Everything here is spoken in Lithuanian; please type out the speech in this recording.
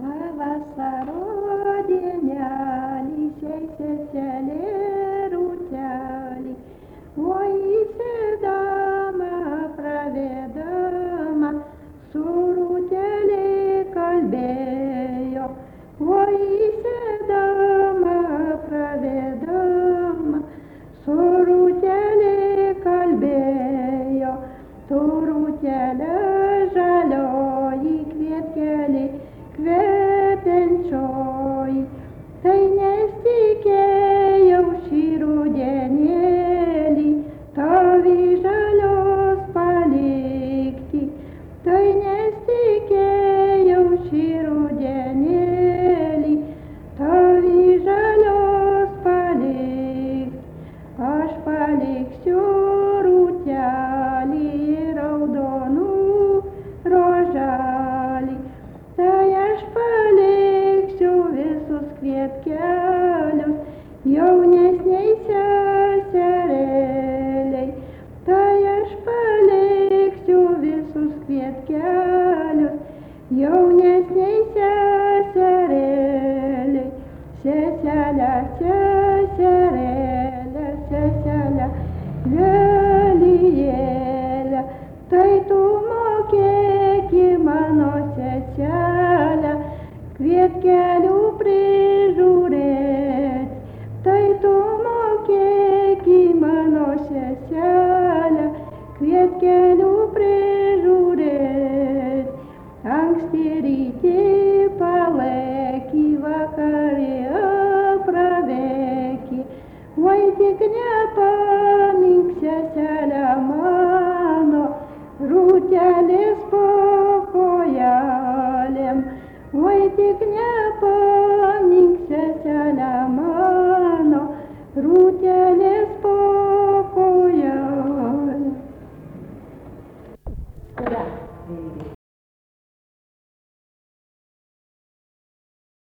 Pavasaro dienelį, seselė rūtelį, o įsėdama, pravedama, su rūtelė kalbėjo, o įsėdama, pravedama, su rūtelė kalbėjo, tu rūtelė žalioji kvietkelė, kvepiančioji, tai nesitikėjau šį rudenėlį tavį žalios palikti, tai nesitikėjau šį rudenėlį tavį žalios palikti, aš paliksiu rūtelį raudonų roželį. Tai aš paliksiu visus kvietkelius jaunesniai seserėliai. Tai aš paliksiu visus kvietkelius jaunesniai seserėliai. Seselė, seserėlė, seselė, Lelijėlė, tai tu mokėki mano seselę kvietkelių prižiūrėt, tai tu mokėki mano seselę kvietkelių prižiūrėt. Anksti ryte paleki, vakare praveki, oi tik nepamink seselę mano, rūtelės po kojelėm, oi tik nepamink seselę mano, rūtelės po kojelėm.